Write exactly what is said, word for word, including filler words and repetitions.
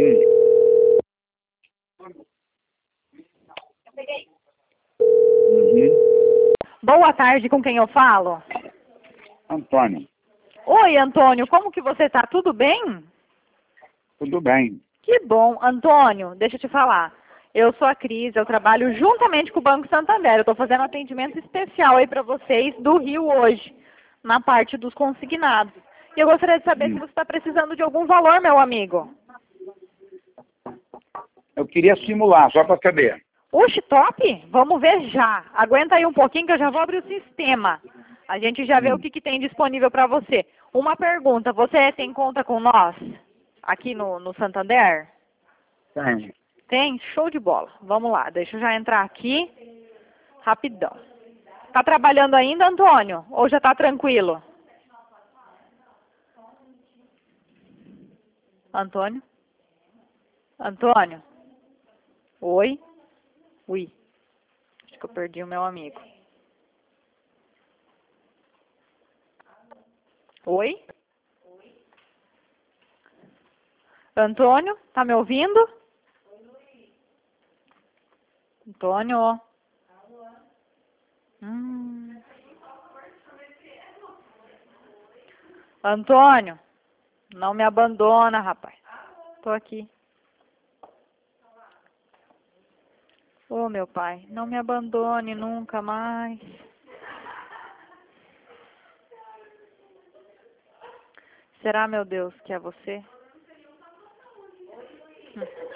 Uhum. Boa tarde, com quem eu falo? Antônio, Oi, Antônio, como que você tá? Tudo bem? tudo bem? Que bom. Antônio, deixa eu te falar. Eu sou a Cris, eu trabalho juntamente com o Banco Santander. Eu estou fazendo um atendimento especial aí para vocês do Rio hoje, na parte dos consignados. E eu gostaria de saber Hum. se você está precisando de algum valor, meu amigo. Eu queria simular, só para saber. Oxe, top? Vamos ver já. Aguenta aí um pouquinho que eu já vou abrir o sistema. A gente já vê o Hum. que, que tem disponível para você. Uma pergunta, você tem conta com nós aqui no, no Santander? Tem. Tem? Show de bola. Vamos lá, deixa eu já entrar aqui. Rapidão. Tá trabalhando ainda, Antônio? Ou já tá tranquilo? Antônio? Antônio? Oi? Ui. Acho que eu perdi o meu amigo. Oi? Antônio? Tá me ouvindo? Antônio? Hum. Antônio? Não me abandona, rapaz. Tô aqui. Ô, meu pai, não me abandone nunca mais. Será, meu Deus, que é você? Hum.